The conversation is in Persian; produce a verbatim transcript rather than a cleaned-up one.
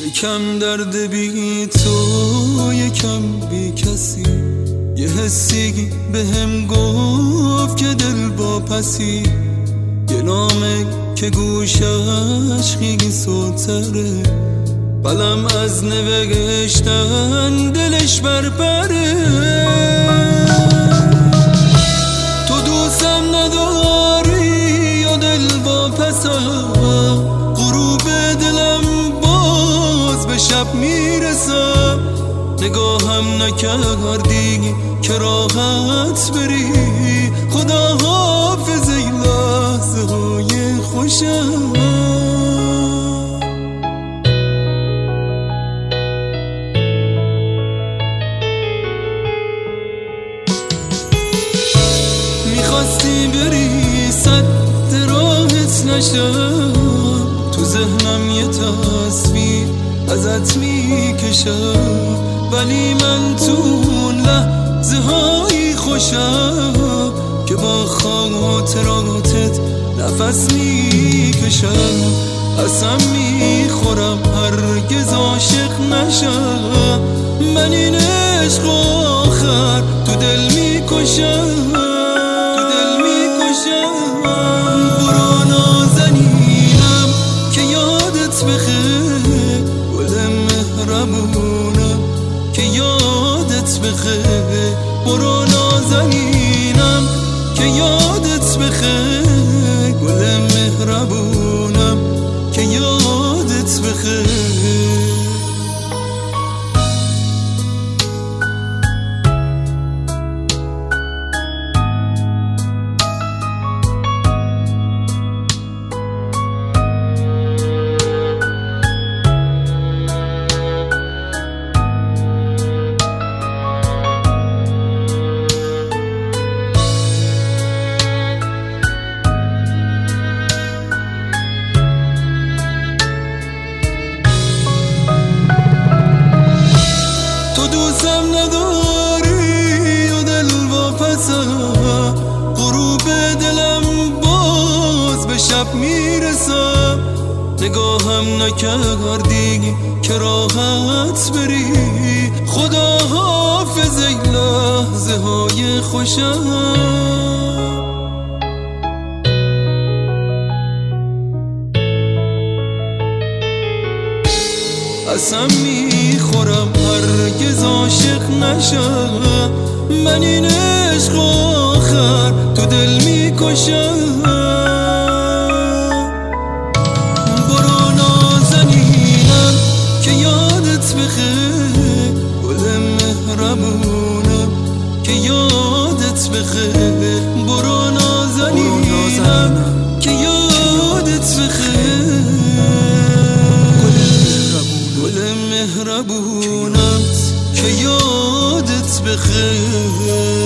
یکم درد بی تو، یکم بی کسی. یه حسی به هم گفت که دل با پسی، یه نامه که گوشش خیلی سوتره، قلم از نوشتن دلش برپره. تو دوستم نداری یا دل با پسم، غروب دلم باز به شب میرسم. نگاهم نکردی که راحت بری، خدا حافظ ای لحظه های خوشم. میخواستی بری صد راحت نشم، تو ذهنم یه تصویر ازت میکشم، ولی من تو اون لحظه های خوشم که با خاطراتت نفس میکشم. اصلا میخورم هرگز عاشق نشم، من این عشق آخر تو دل میکشم. برو نازنینم که یادت بخیر، گل مهربونم که یادت بخیر. برو نازنینم که یادت بخیر، گل مهربونم که یادت بخیر. دوستم نداری و دل واپسم، غروب دلم باز به شب میرسم. نگاهم نکردی که راحت بری، خدا حافظ ای لحظه های خوشم. اصلا میخورم هرگز عاشق نشم، من این عشق آخر تو دل میکشم. برو نازنینم که یادت بخیر، گل مهربونم که یادت بخیر. برو نازنینم که یادت بخیر، مهربونم که یادت بخیر.